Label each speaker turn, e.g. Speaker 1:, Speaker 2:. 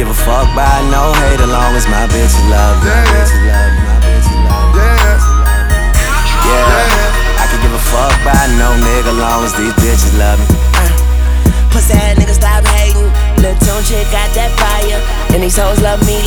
Speaker 1: give a fuck by no hate, as long as my bitches love me. My bitches love me. My bitches love me. Yeah, I can give a fuck by no nigga, long as these bitches love me.
Speaker 2: Pussy ass nigga stop hating. Lil' Tune chick got that fire. And these hoes love me